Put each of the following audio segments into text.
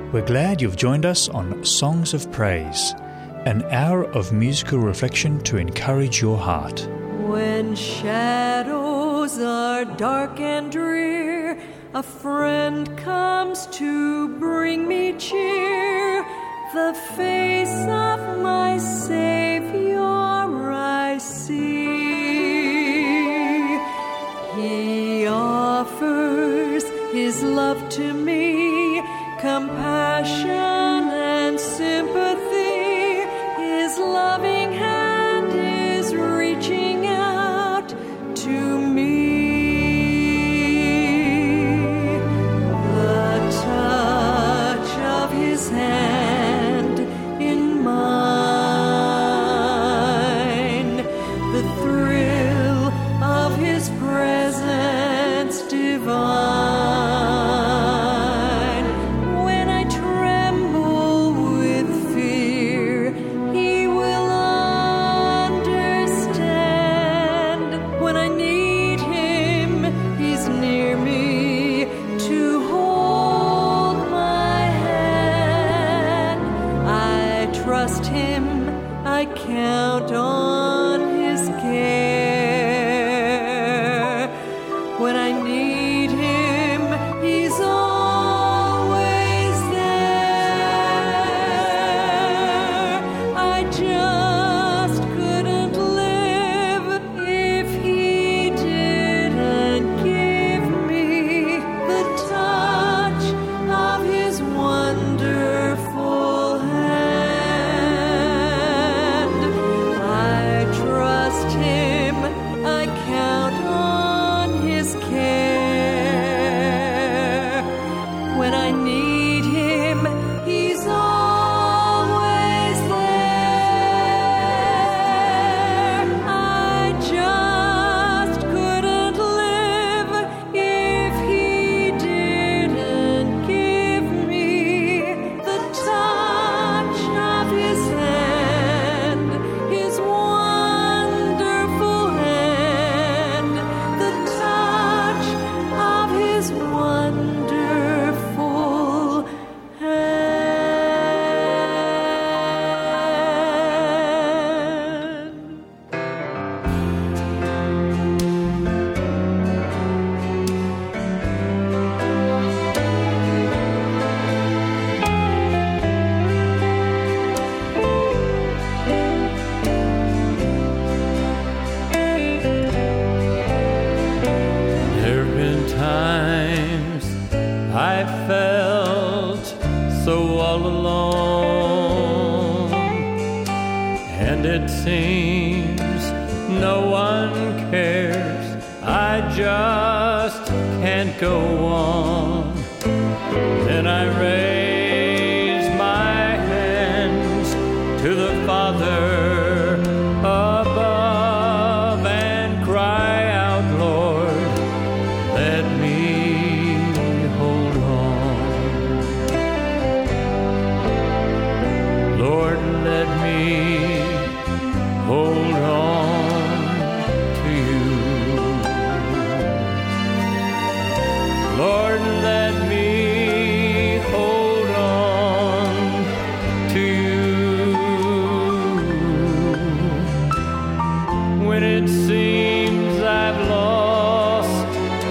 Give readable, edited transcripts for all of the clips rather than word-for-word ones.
We're glad you've joined us on Songs of Praise, an hour of musical reflection to encourage your heart. When shadows are dark and drear, a friend comes to bring me cheer. The face of my Savior I see. He offers His love to me, compassion and sympathy. His loving hand is reaching out to me. The touch of His hand in mine, the thrill of His presence divine. Trust Him, I count on His care. When I need Him, He's always there. I just couldn't live if He didn't give me the touch of His wonderful hand. I count on His care. When I need Him, He's always there. I just couldn't live if He didn't give me the touch of His hand, His wonderful hand, the touch of His wonderful hand. There've been times I felt so all alone, and it seems no one cares. I just can't go on. Then I raise my hands to the Father above and cry out, Lord, let me hold on. Lord, let me hold on to you. Lord, let me hold on to you. When it seems I've lost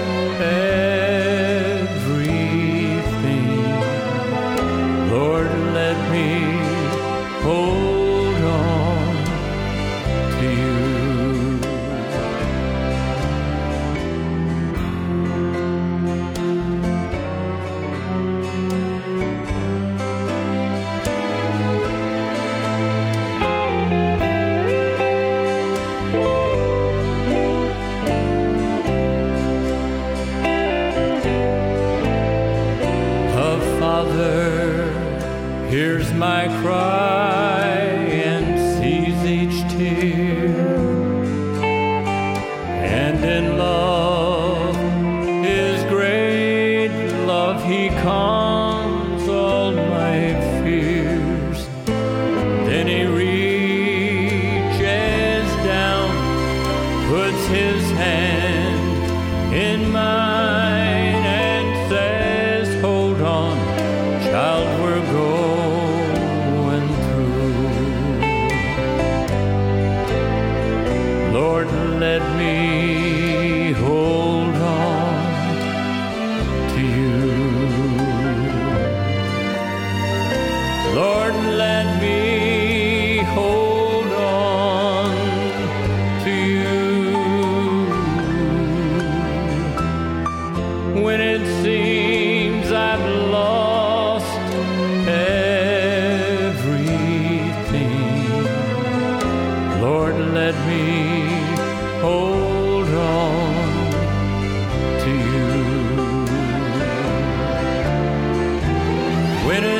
everything, Lord, let me hold on to you. Father hears my cry and sees each tear, and in love, His great love, He calms all my fears. Then He reaches down, puts His hand in mine, and says, hold on, child, we're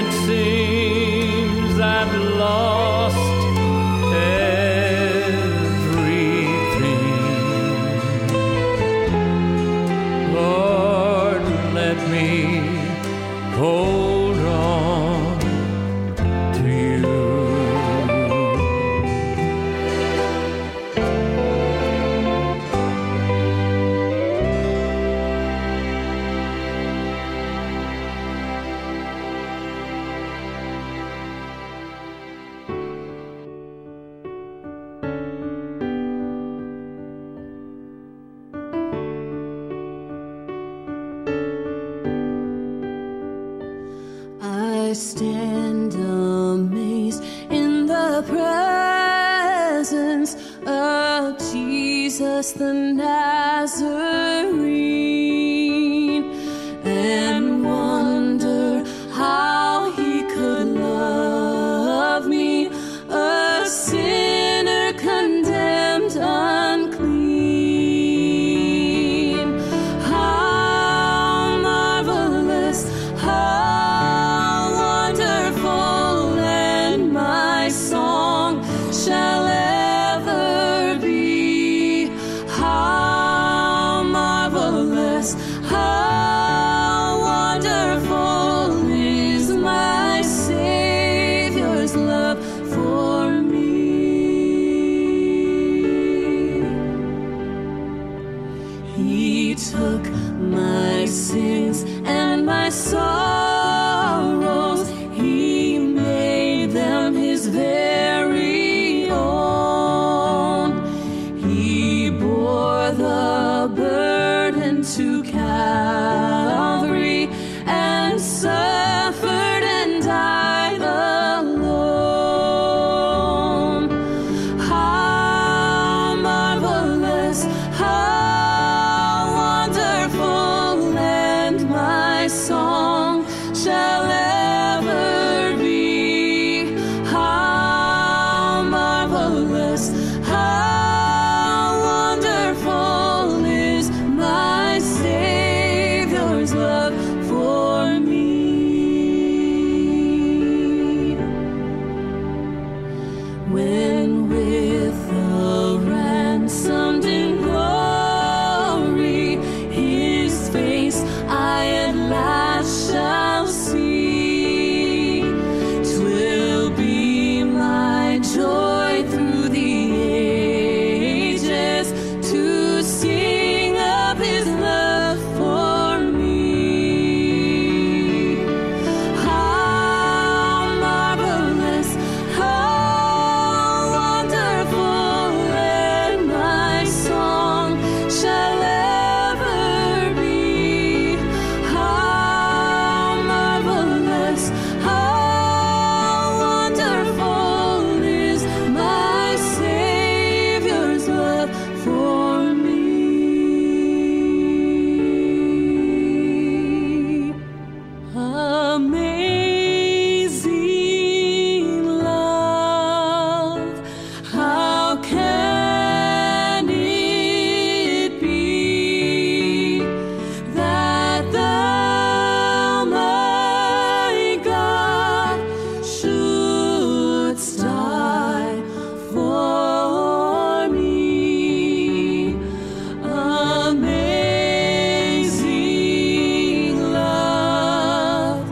it seems I've lost everything. Lord, let me hold on to you. I stand amazed in the presence of Jesus the Nazarene, and wonder how he could love me, a sinner condemned unclean. How marvelous, how wonderful, and my song shall ever be. How marvelous, how wonderful is my Savior's love for me. He took my sins and my sorrows, he made them his very own. He bore the burden to Calvary and suffered and died alone. How marvelous, how wonderful, and my song shall ever be. How marvelous, how wonderful is my Savior's love for me. When with the ransomed in glory, his face I at last shall see, 'twill be my joy through the ages to sing of his love for me. How marvelous, how wonderful, and my song shall ever be. How marvelous, how wonderful is my Savior's love for me. Amazing love, how can it be that thou, my God, shouldst die for me? Amazing love,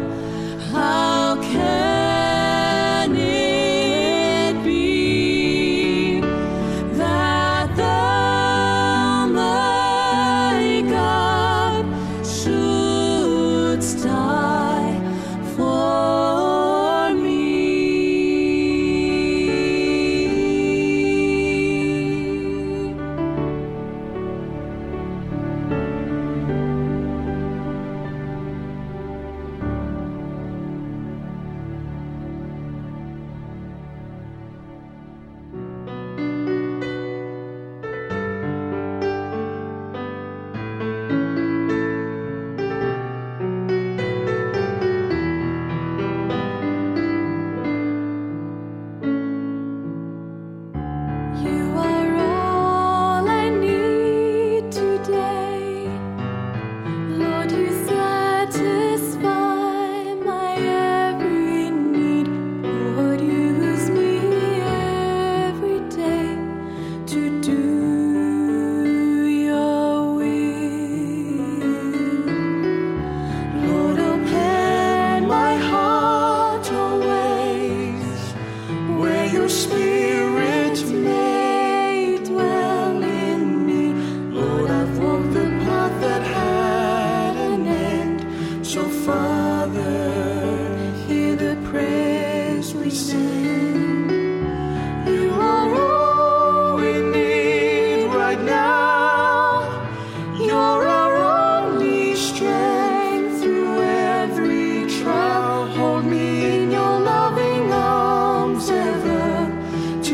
Father, hear the praise we sing. You are all we need right now. You're our only strength through every trial. Hold me in your loving arms ever to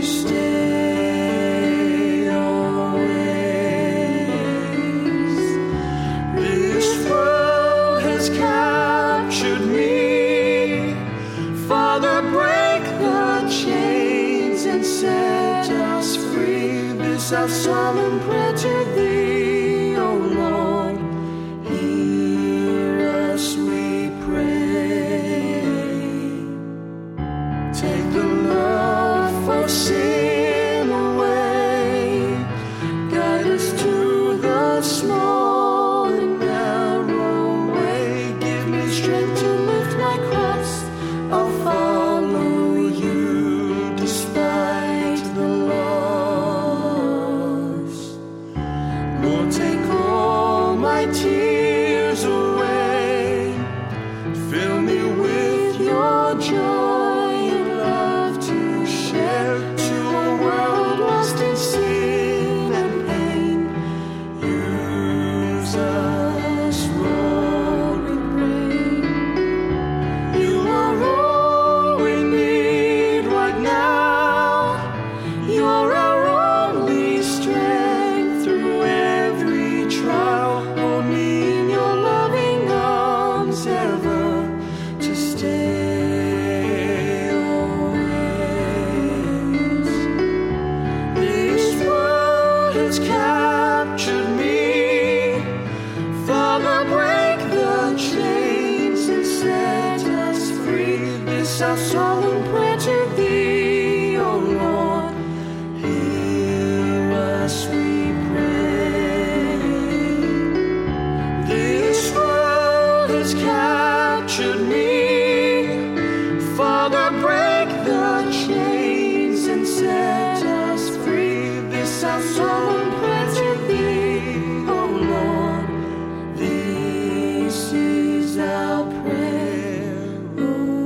stay always. This world has captured me. Father, break the chains and set us free. This our solemn prayer to thee, O Lord. Hear us, we pray. Take the love for sin away. Guide us to the small and narrow way. Give me strength to lift my cross. I'll follow you despite the loss. Lord, take all my tears away. Fill me with your joy and love to share to a world lost in sin and pain. Use us, Lord, we pray. You are all we need right now. You're our only strength through every trial. Hold me in your loving arms ever to stay always. This world has captured me. Father, break the chains and set us free. This our solemn prayer to thee, O Lord. Hear us, we pray. This world has captured me. Father, break the chains and set us free. This our solemn prayer to thee, O Lord. This is our prayer, O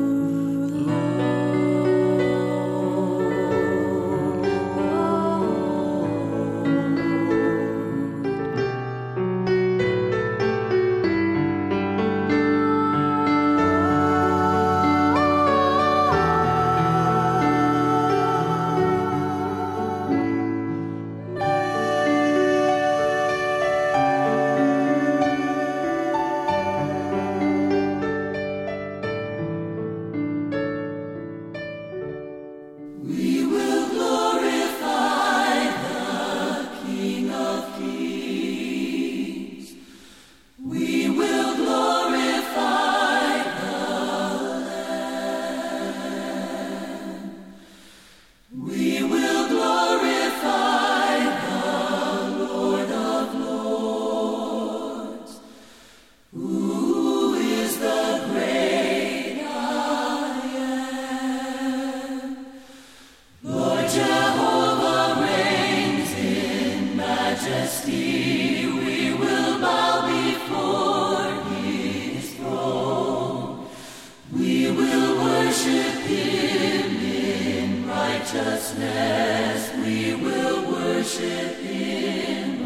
righteousness, we will worship Him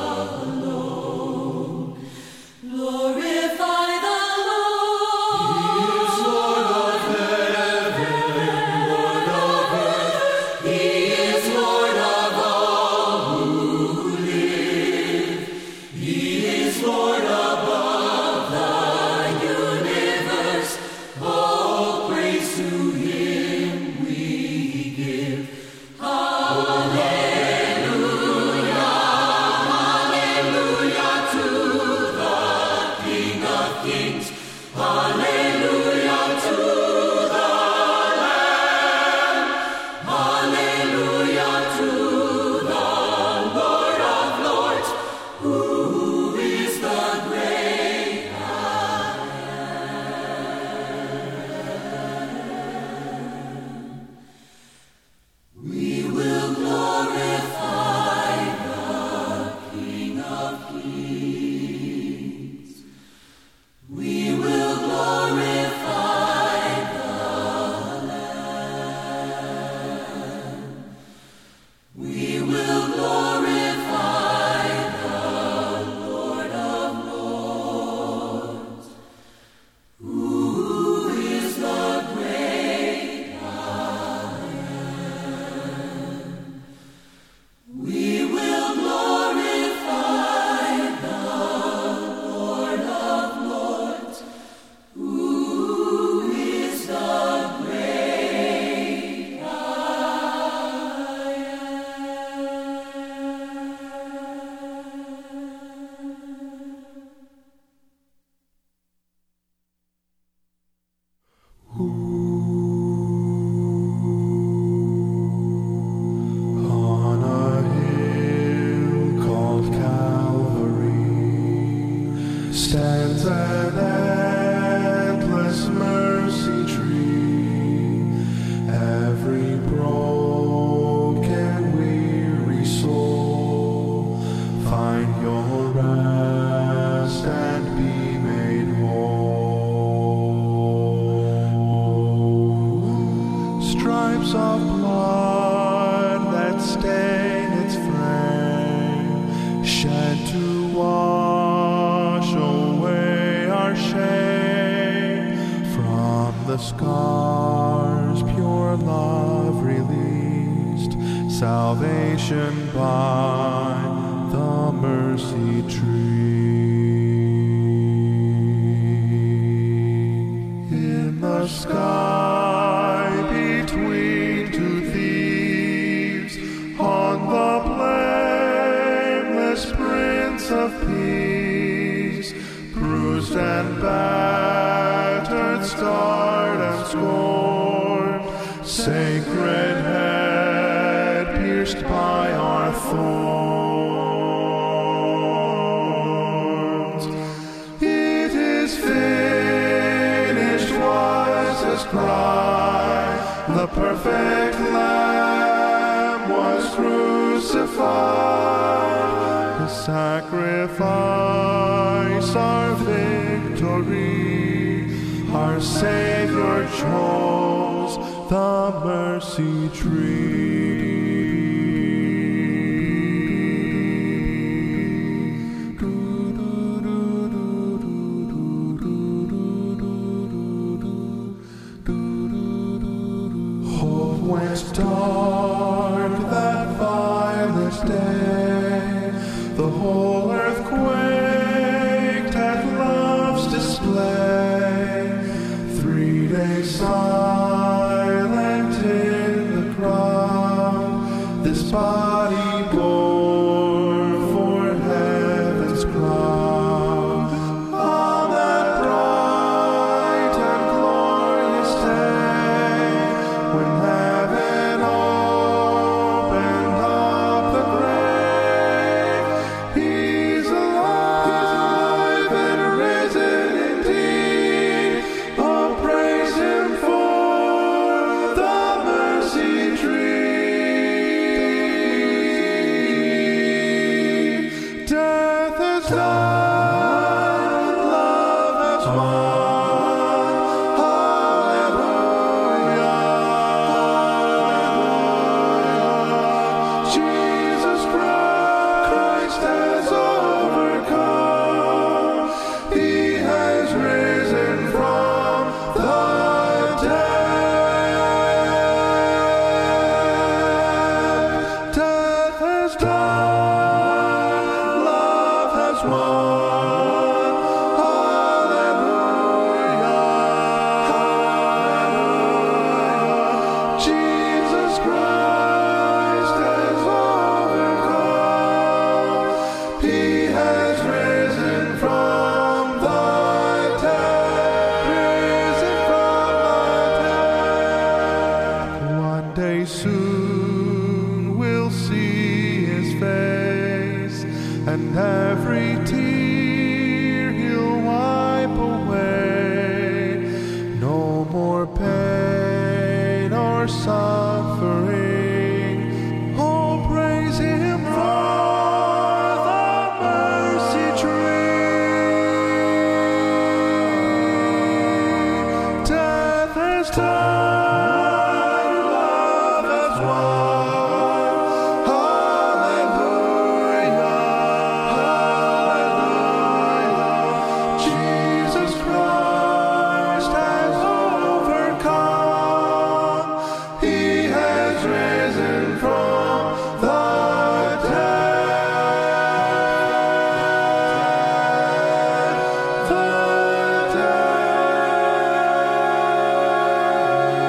alone. Glorify the Lord. He is Lord of heaven, Lord of earth. He is Lord of all who live. He is Lord above the universe. All praise to Him we give. Hallelujah. the scars pure love released, salvation by the mercy tree. In the sky between two thieves, on the blameless Prince of Peace, bruised and battered, scarred and scorned, sacred head pierced by our thorns. It is finished was his cry, the perfect Lamb was crucified, the sacrifice, our victory, our Savior chose the mercy tree. Hope went dark that violet day, the whole earth quaked at love's display. 3 days silent in the crowd, this body bore for heaven's crown. On that bright and glorious day, when heaven opened up the grave, he's alive and risen indeed. Oh, praise him for the mercy tree. Death has died, love has won. Hallelujah, hallelujah. Jesus Christ has overcome. He has risen from the dead. Death has died, love has won. Hallelujah, hallelujah. Jesus Christ has overcome. He has risen from the dead, risen from the dead. One day soon we'll see his face, and every tear he'll wipe away. No more pain or suffering. Oh, praise him for the mercy tree. Death has died, love has won. Hallelujah, hallelujah. Jesus Christ has overcome. He has risen from the dead.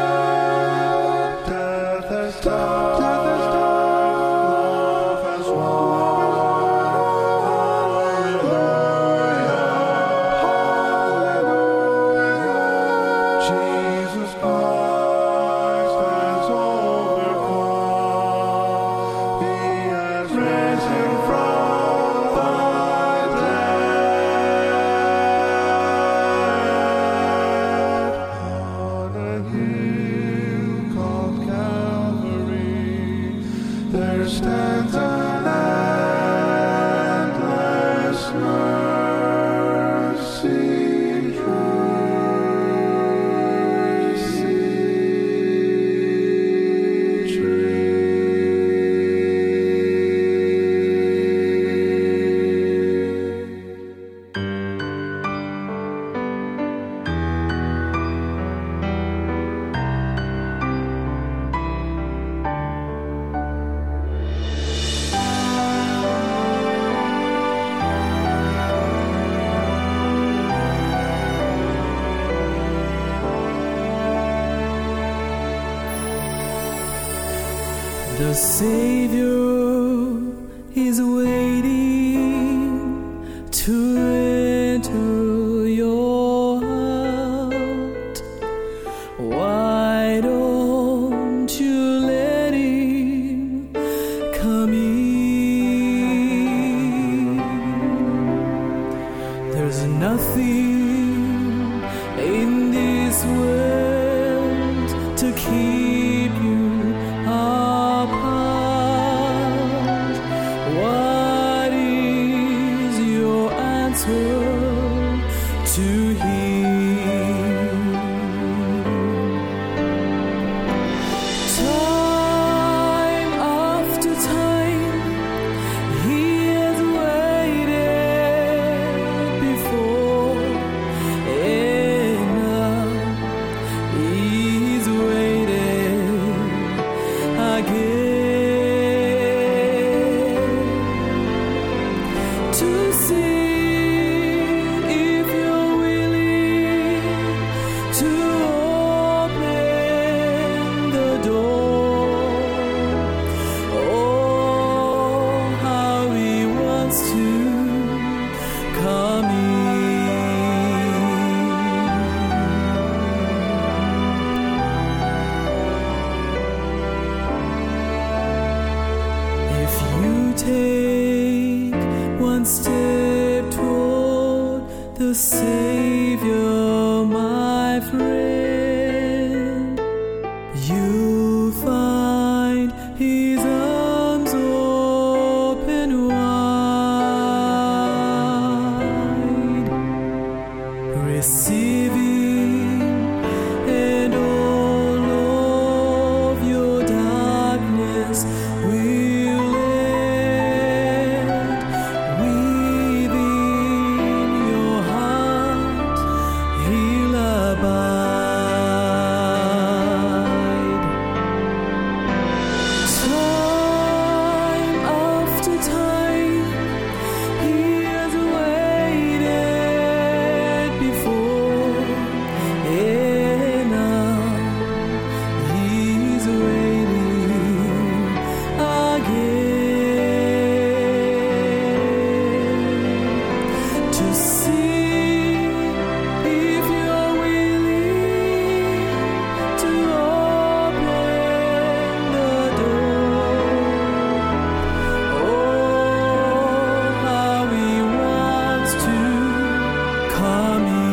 The Savior is waiting to enter your heart. Why don't you let him come in? There's nothing in this world to keep you apart. What is your answer to him? Time after time, he has waited before, and now he's waiting again to see if you're willing to open the door. Oh, how he wants to come in. If you take one step toward the Savior, my friend, you'll find his arms open wide. Receive him, and all of your darkness will end. Within your heart he'll abide. Time after time, he has waited before, and now he's waiting again to see if you're willing to open the door. Oh, how he wants to come in.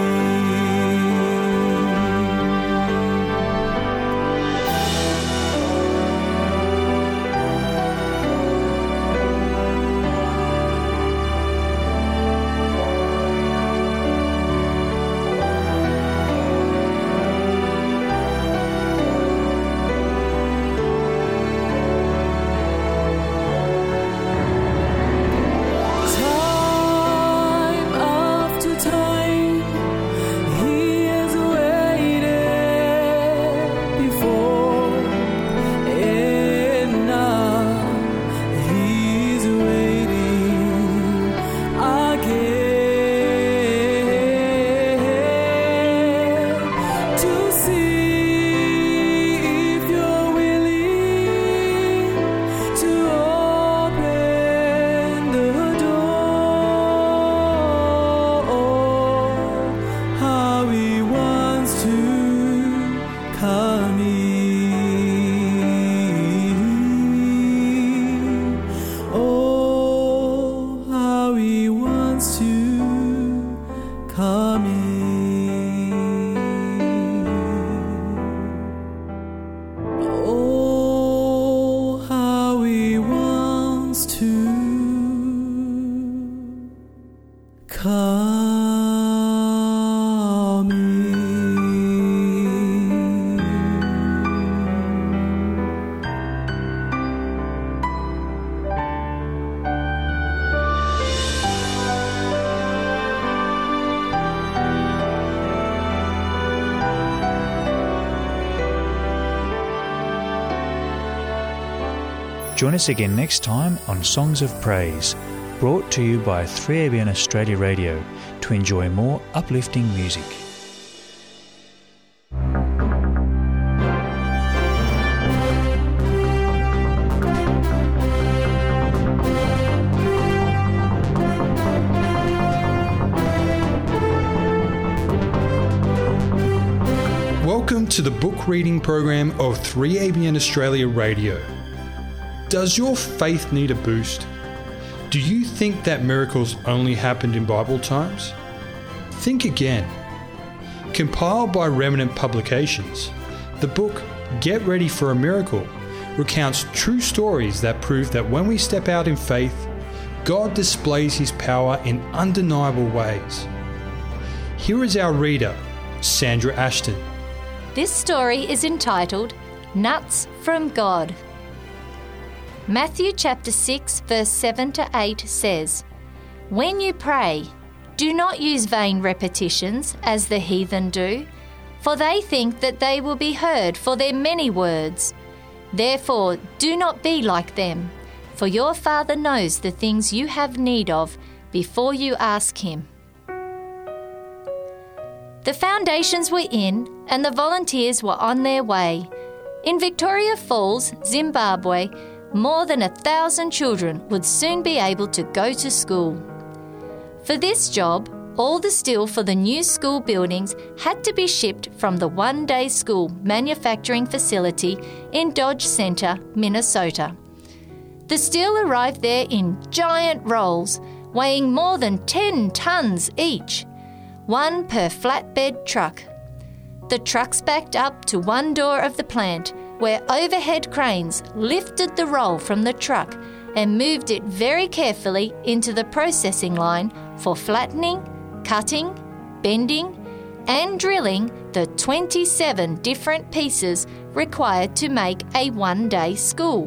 Time after time, he has waited before, and now he's waiting again to see if you're willing to open the door. How he wants to come in. Oh, how he wants to come in. Oh, how he wants to come in. Join us again next time on Songs of Praise, brought to you by 3ABN Australia Radio, to enjoy more uplifting music. Welcome to the book reading program of 3ABN Australia Radio. Does your faith need a boost? Do you think that miracles only happened in Bible times? Think again. Compiled by Remnant Publications, the book Get Ready for a Miracle recounts true stories that prove that when we step out in faith, God displays His power in undeniable ways. Here is our reader, Sandra Ashton. This story is entitled Nuts from God. Matthew chapter 6 verse 7 to 8 says, "When you pray, do not use vain repetitions as the heathen do, for they think that they will be heard for their many words. Therefore, do not be like them, for your Father knows the things you have need of before you ask Him." The foundations were in and the volunteers were on their way. In Victoria Falls, Zimbabwe, more than 1,000 children would soon be able to go to school. For this job, all the steel for the new school buildings had to be shipped from the one-day school manufacturing facility in Dodge Center, Minnesota. The steel arrived there in giant rolls, weighing more than 10 tons each, one per flatbed truck. The trucks backed up to one door of the plant, where overhead cranes lifted the roll from the truck and moved it very carefully into the processing line for flattening, cutting, bending, and drilling the 27 different pieces required to make a one-day school.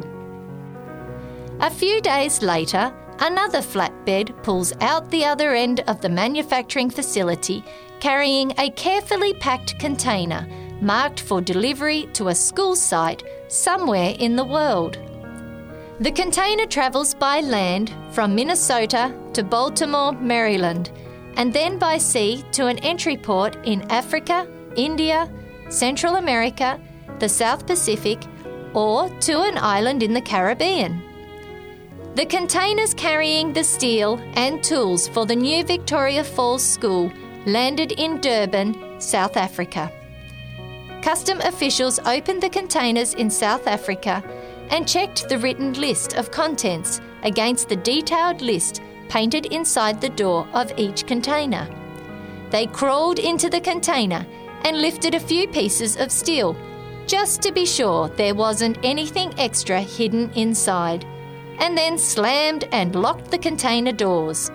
A few days later, another flatbed pulls out the other end of the manufacturing facility, carrying a carefully packed container marked for delivery to a school site somewhere in the world. The container travels by land from Minnesota to Baltimore, Maryland, and then by sea to an entry port in Africa, India, Central America, the South Pacific, or to an island in the Caribbean. The containers carrying the steel and tools for the new Victoria Falls School landed in Durban, South Africa. Custom officials opened the containers in South Africa and checked the written list of contents against the detailed list painted inside the door of each container. They crawled into the container and lifted a few pieces of steel, just to be sure there wasn't anything extra hidden inside, and then slammed and locked the container doors.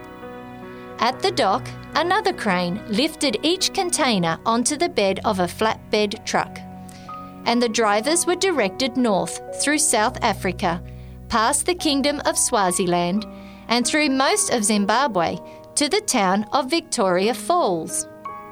At the dock, another crane lifted each container onto the bed of a flatbed truck, and the drivers were directed north through South Africa, past the Kingdom of Swaziland, and through most of Zimbabwe to the town of Victoria Falls.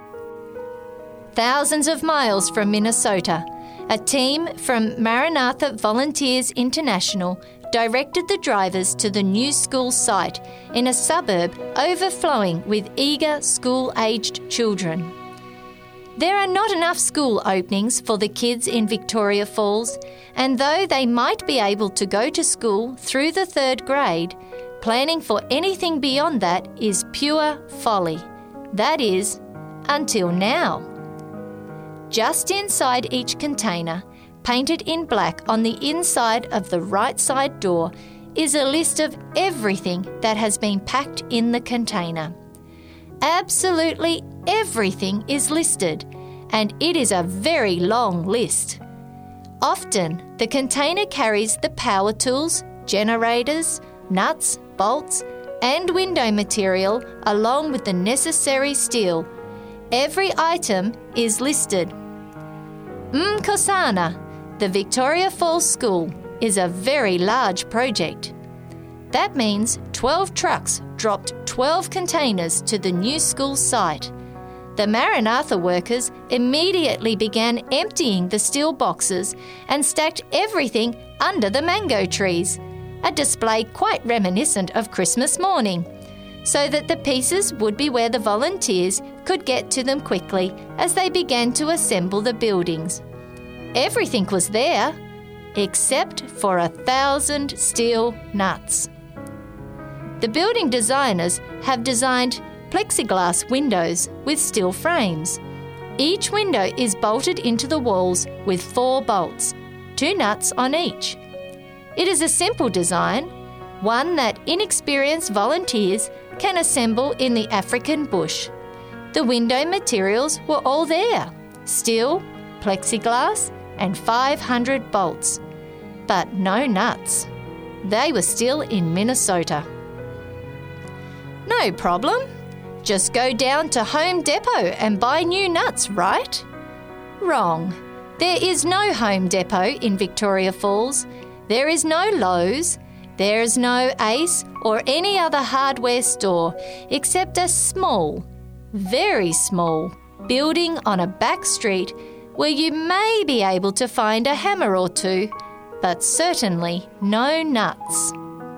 Thousands of miles from Minnesota, a team from Maranatha Volunteers International directed the drivers to the new school site in a suburb overflowing with eager school-aged children. There are not enough school openings for the kids in Victoria Falls, and though they might be able to go to school through the 3rd grade, planning for anything beyond that is pure folly. That is, until now. Just inside each container, painted in black on the inside of the right side door, is a list of everything that has been packed in the container. Absolutely everything is listed, and it is a very long list. Often, the container carries the power tools, generators, nuts, bolts, and window material along with the necessary steel. Every item is listed. Mkhosana, the Victoria Falls School, is a very large project. That means 12 trucks dropped 12 containers to the new school site. The Maranatha workers immediately began emptying the steel boxes and stacked everything under the mango trees, a display quite reminiscent of Christmas morning, so that the pieces would be where the volunteers could get to them quickly as they began to assemble the buildings. Everything was there, except for 1,000 steel nuts. The building designers have designed plexiglass windows with steel frames. Each window is bolted into the walls with 4 bolts, 2 nuts on each. It is a simple design, one that inexperienced volunteers can assemble in the African bush. The window materials were all there: steel, plexiglass, and 500 bolts. But no nuts. They were still in Minnesota. No problem. Just go down to Home Depot and buy new nuts, right? Wrong. There is no Home Depot in Victoria Falls. There is no Lowe's. There is no Ace or any other hardware store except a small, very small building on a back street where you may be able to find a hammer or two, but certainly no nuts.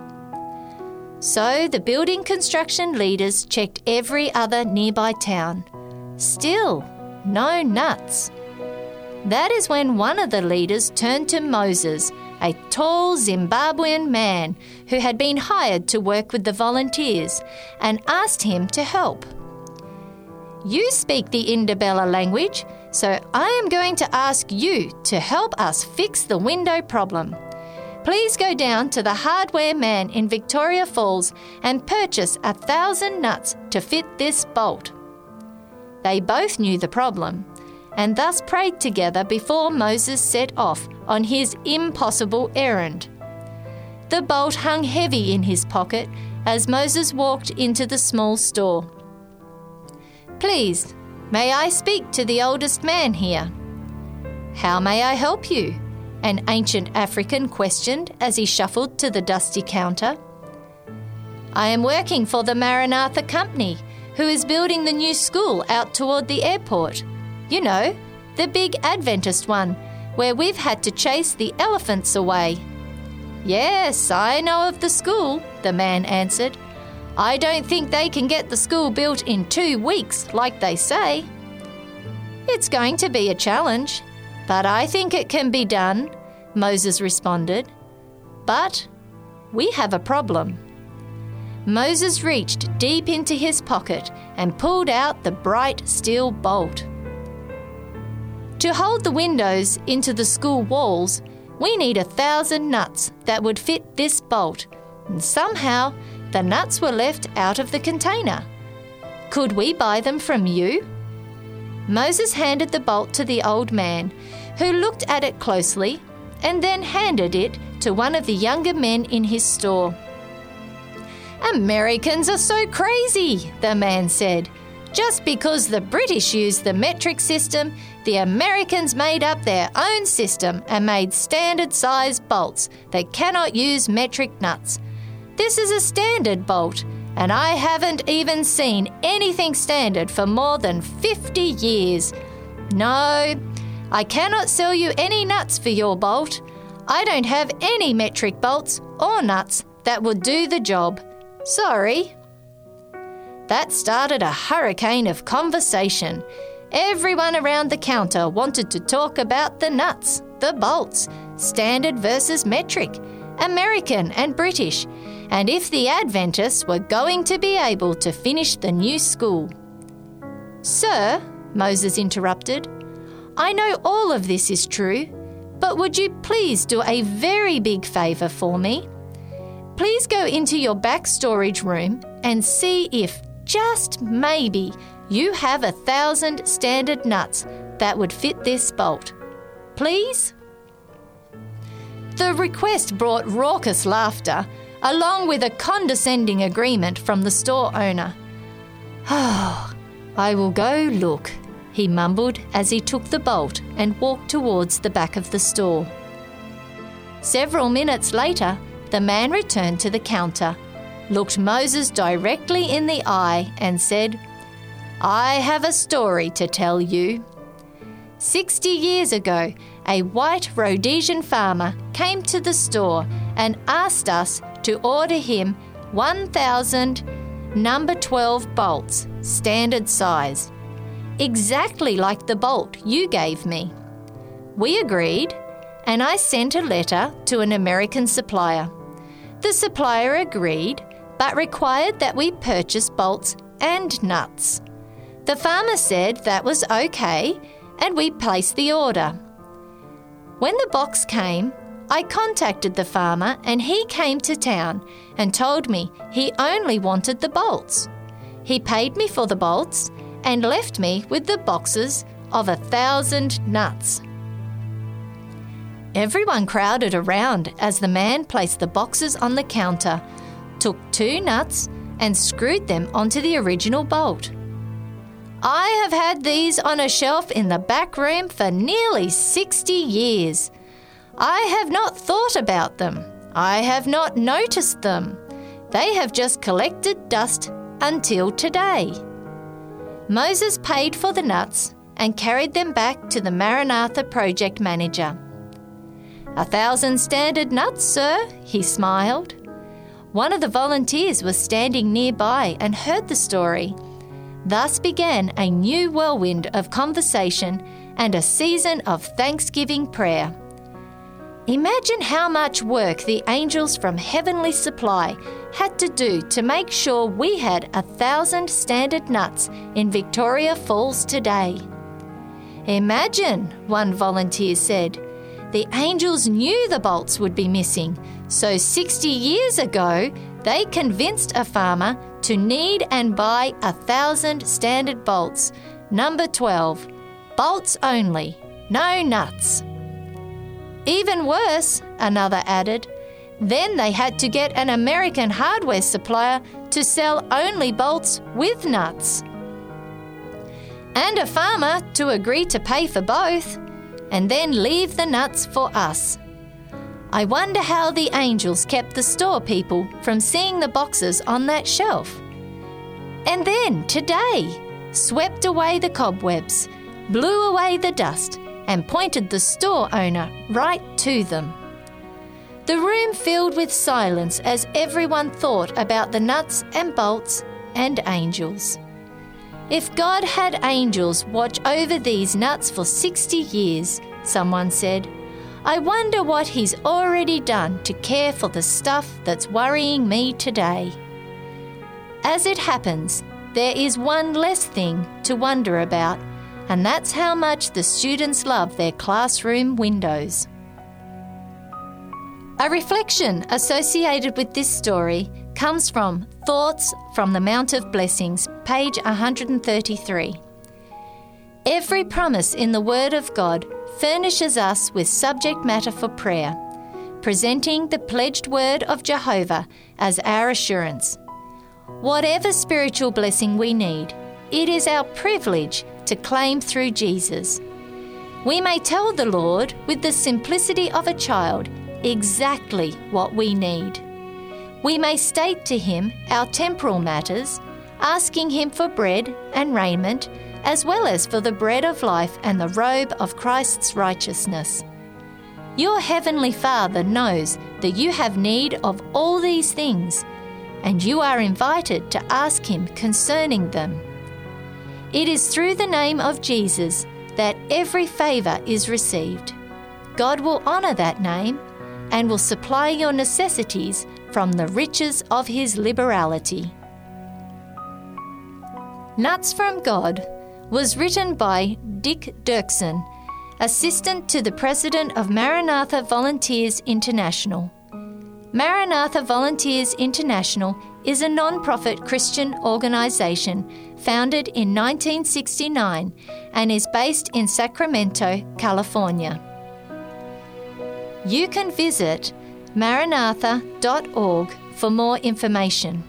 So the building construction leaders checked every other nearby town. Still, no nuts. That is when one of the leaders turned to Moses, a tall Zimbabwean man who had been hired to work with the volunteers, and asked him to help. You speak the Indabella language, so I am going to ask you to help us fix the window problem. Please go down to the hardware man in Victoria Falls and purchase 1,000 nuts to fit this bolt. They both knew the problem, and thus prayed together before Moses set off on his impossible errand. The bolt hung heavy in his pocket as Moses walked into the small store. Please, may I speak to the oldest man here? How may I help you? An ancient African questioned as he shuffled to the dusty counter. I am working for the Maranatha Company, who is building the new school out toward the airport. You know, the big Adventist one, where we've had to chase the elephants away. Yes, I know of the school, the man answered. I don't think they can get the school built in 2 weeks, like they say. It's going to be a challenge, but I think it can be done, Moses responded. But we have a problem. Moses reached deep into his pocket and pulled out the bright steel bolt. To hold the windows into the school walls, we need 1,000 nuts that would fit this bolt, and somehow the nuts were left out of the container. Could we buy them from you? Moses handed the bolt to the old man, who looked at it closely and then handed it to one of the younger men in his store. Americans are so crazy, the man said. Just because the British used the metric system, the Americans made up their own system and made standard-size bolts that cannot use metric nuts. This is a standard bolt, and I haven't even seen anything standard for more than 50 years. No, I cannot sell you any nuts for your bolt. I don't have any metric bolts or nuts that would do the job. Sorry. That started a hurricane of conversation. Everyone around the counter wanted to talk about the nuts, the bolts, standard versus metric, American and British, and if the Adventists were going to be able to finish the new school. Sir, Moses interrupted, I know all of this is true, but would you please do a very big favour for me? Please go into your back storage room and see if, just maybe, you have 1,000 standard nuts that would fit this bolt. Please? The request brought raucous laughter, along with a condescending agreement from the store owner. Oh, I will go look, he mumbled as he took the bolt and walked towards the back of the store. Several minutes later, the man returned to the counter, looked Moses directly in the eye and said, I have a story to tell you. 60 years ago, a white Rhodesian farmer came to the store and asked us to order him 1,000 number 12 bolts, standard size, exactly like the bolt you gave me. We agreed, and I sent a letter to an American supplier. The supplier agreed, but required that we purchase bolts and nuts. The farmer said that was okay, and we placed the order. When the box came, I contacted the farmer and he came to town and told me he only wanted the bolts. He paid me for the bolts and left me with the boxes of 1,000 nuts. Everyone crowded around as the man placed the boxes on the counter, took 2 nuts and screwed them onto the original bolt. I have had these on a shelf in the back room for nearly 60 years. I have not thought about them. I have not noticed them. They have just collected dust until today. Moses paid for the nuts and carried them back to the Maranatha project manager. 1,000 standard nuts, sir, he smiled. One of the volunteers was standing nearby and heard the story. Thus began a new whirlwind of conversation and a season of thanksgiving prayer. Imagine how much work the angels from Heavenly Supply had to do to make sure we had 1,000 standard nuts in Victoria Falls today. Imagine, one volunteer said, the angels knew the bolts would be missing, so 60 years ago they convinced a farmer to need and buy 1,000 standard bolts, number 12, bolts only, no nuts. Even worse, another added, then they had to get an American hardware supplier to sell only bolts with nuts. And a farmer to agree to pay for both, and then leave the nuts for us. I wonder how the angels kept the store people from seeing the boxes on that shelf. And then, today, swept away the cobwebs, blew away the dust, and pointed the store owner right to them. The room filled with silence as everyone thought about the nuts and bolts and angels. If God had angels watch over these nuts for 60 years, someone said, I wonder what He's already done to care for the stuff that's worrying me today. As it happens, there is one less thing to wonder about, and that's how much the students love their classroom windows. A reflection associated with this story comes from Thoughts from the Mount of Blessings, page 133. Every promise in the Word of God furnishes us with subject matter for prayer, presenting the pledged word of Jehovah as our assurance. Whatever spiritual blessing we need, it is our privilege to claim through Jesus. We may tell the Lord with the simplicity of a child exactly what we need. We may state to Him our temporal matters, asking Him for bread and raiment, as well as for the bread of life and the robe of Christ's righteousness. Your Heavenly Father knows that you have need of all these things, and you are invited to ask Him concerning them. It is through the name of Jesus that every favour is received. God will honour that name and will supply your necessities from the riches of His liberality. Nuts from God was written by Dick Dirksen, Assistant to the President of Maranatha Volunteers International. Maranatha Volunteers International is a non-profit Christian organisation founded in 1969 and is based in Sacramento, California. You can visit maranatha.org for more information.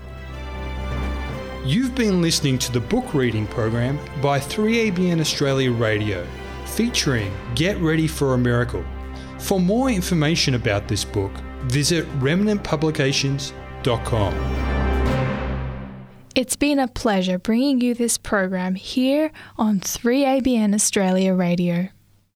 You've been listening to the book reading program by 3ABN Australia Radio, featuring Get Ready for a Miracle. For more information about this book, visit remnantpublications.com. It's been a pleasure bringing you this program here on 3ABN Australia Radio.